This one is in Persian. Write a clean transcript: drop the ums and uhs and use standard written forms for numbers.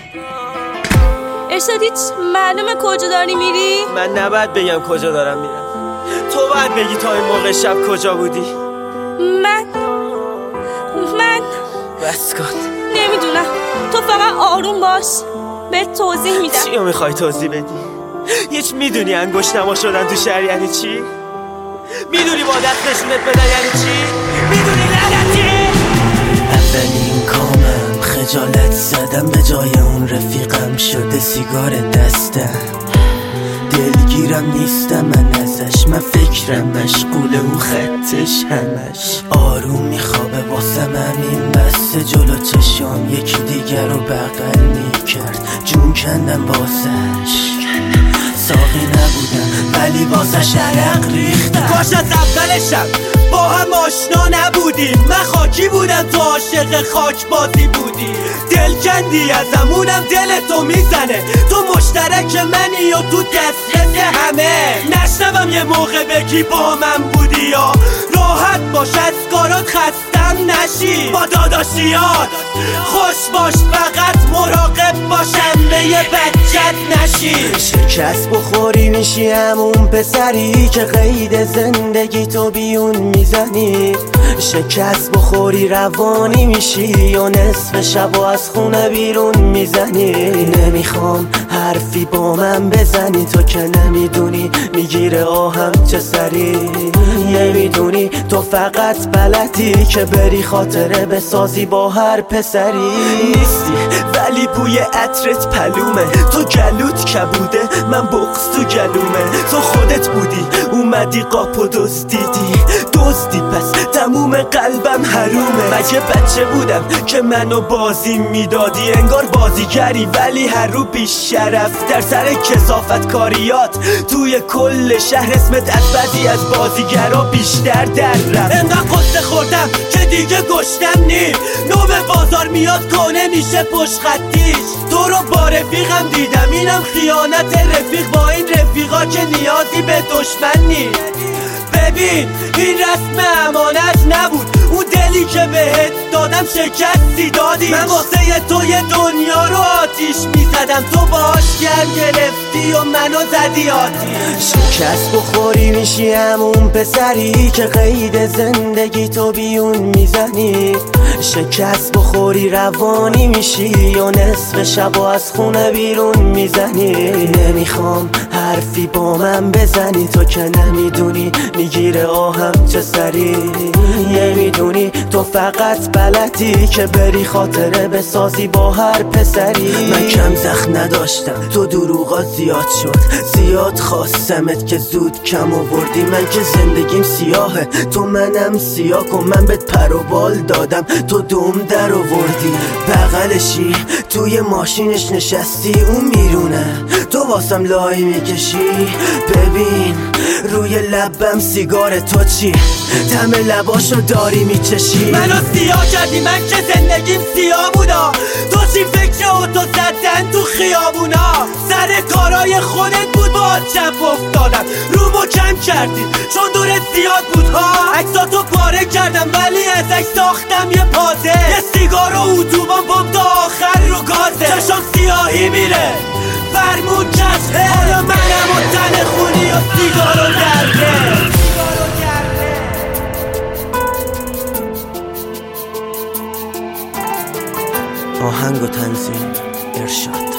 ارشاد هیچ معلومه کجا داری میری؟ من نباید بگم کجا دارم میرم، تو باید بگی تا این موقع شب کجا بودی. من بس کن، نمیدونم، تو فقط آروم باش، بهت توضیح میدم. چی رو میخوای توضیح بدی؟ هیچ میدونی انگشت نما شدن تو شهر یعنی چی؟ میدونی با دست نشونت بدن یعنی چی؟ میدونی لعنتی؟ اولین کامم خجالت زدم، به جای اون رفیقم شده سیگار دستم. دلگیرم نیستم من ازش، من فکرم مشغول اون خطش همش. آروم میخوابه واسم همین بسته جلو چشام، یکی دیگر رو بغل میکرد، جون کندم بازش. ساقی نبودم ولی بازش عرق ریختم. کاش از اولشم با هم آشنا نبودیم، من خاکی بودم تو عاشق خاک بازی بودی. دل کندی ازم اونم دل تو میزنه، تو مشترک منی و تو دسترس همه. نشنوم یه موقع بگی با من بودی یا راحت باش از کارات خستم نشی. با داداشیات خوش باش، فقط مراقب باشم به یه بچت نشی. شکست بخوری میشی همون پسری که قید زندگی تو بیون میزنی. شکست بخوری روانی میشی یا نصف شب از خونه بیرون میزنی. نمیخوام حرفی با من بزنی، تو که نمیدونی میگیره آهم چه سری. نمیدونی تو فقط بلدی که بری خاطره بسازی با هر پسری. نیستی ولی بوی عطرت پلومه، تو گلوت کبوده من بغض تو گلومه. تو خودت بودی اومدی قاپو دزدیدی پس تموم قلبم حرومه. مگه بچه بودم که منو بازی میدادی؟ انگار بازیگری ولی هر رو بیش شرف. در سر کثافت کاریات توی کل شهر اسمت از بعضی از بازیگرا بیشتر در رفت. انقدر قصه خوردم که دیگه گشتم نیم، نوب بازار میاد کنه میشه پشت خطیش. تو رو با رفیقم دیدم، اینم خیانت رفیق با این رفیقا که نیازی به دشمن نیست. ببین این رسم امانت نبود، اون دلی که بهت دادم شکستی دادی. من واسه تو یه دنیا رو آتیش میزدم، تو باش گرم گرفتی و منو زدی آتیش. شکست بخوری میشی همون پسری که قید زندگی تو بیون میزنی. شکست بخوری روانی میشی یا نصف شب از خونه بیرون میزنی. نمیخوام حرفی با من بزنی، تو که نمیدونی میگیره آهم چه سری. نمیدونی تو فقط بلدی که بری خاطره بسازی با هر پسری. من کم زخم نداشتم، تو دروغات زیاد شد، زیاد خواستمت که زود کم آوردی. من که زندگیم سیاهه تو منم سیاه کن، من بهت پر و بال دادم تو دوم در آوردی. بغلشی توی ماشینش نشستی اون میرونه، تو واسم لای میکشی. ببین روی لبم سیگار تو چی، دم لباشو داری میچشی. منو سیاه کردی، من که زندگیم سیاه بودا. تو چی فکر اوتو زدن تو خیابونا؟ سر کارای خودت بود با چپ افتادم، رومو کم کردی چون دورت زیاد بود ها. عکساتو پاره کردم ولی ازش ساختم یه پازه. یه سیگار و اتوبان بام تا آخر رو گازه. چشم سیاهی میره فرمون کشه، حالا منم و تن خونی و سیگارو درده. آهنگ و تنظیم ارشاد.